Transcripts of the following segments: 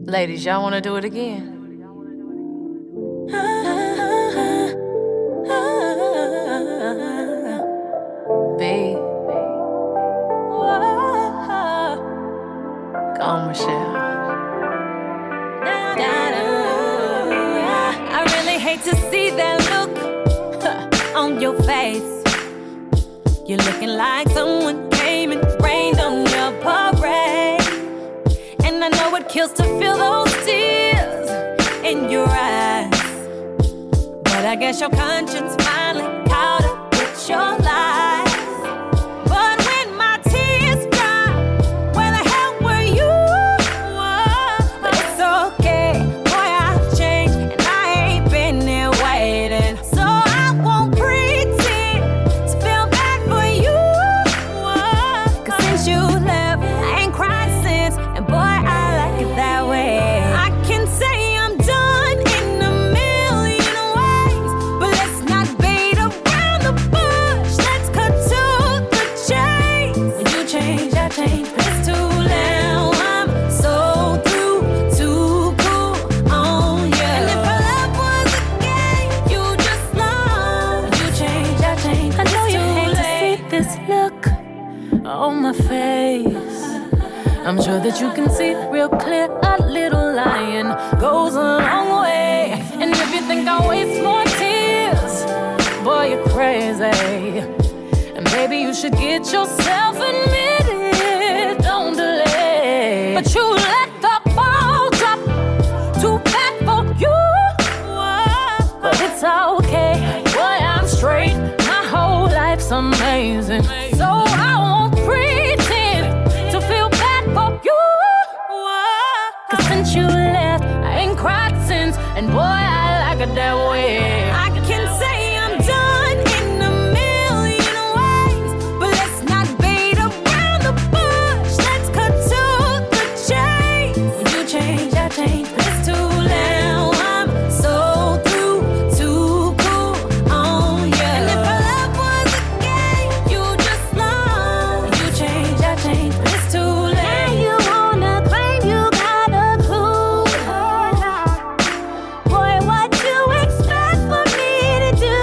Ladies, y'all wanna do it again? B. Go on, Michelle. I really hate to see that look on your face. You're looking like someone came and rained on your parade. And I know it kills to feel those tears in your eyes, but I guess your conscience finally caught up with your lies. But when my tears dry, where the hell were you? But it's okay, boy, I've changed, and I ain't been there waiting. So I won't pretend to feel bad for you. Cause since you left, I ain't cried since, and boy, I like it that way. I can say I'm done in a million ways, but let's not beat around the bush. Let's cut to the chase. When you change, I change. It's too loud. I'm so through, too cool on you. And if our love was a game, you just lost. When you change, I change. I know you hate to see this look on my face. I'm sure that you can see real clear a little lying goes a long way. And if you think I waste more tears, boy, you're crazy. And baby, you should get yourself admitted. Don't delay. But you let the ball drop too bad for you. But it's okay, boy, I'm straight. My whole life's amazing. So I won't pretend to feel bad for you. Cause since you left, I ain't cried since, and boy, I like it that way. I can say I'm done in a million ways, but let's not beat around the bush. Let's cut to the chase. When you change, I change. It's too loud. I'm so through, too cool on you. And if our love was a game, you just lost. When you change, I change. It's too late. And you wanna claim you got a clue. Boy, what you expect for me to do?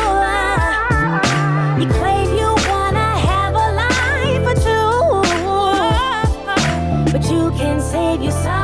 You claim you wanna have a life or two, but you can save yourself.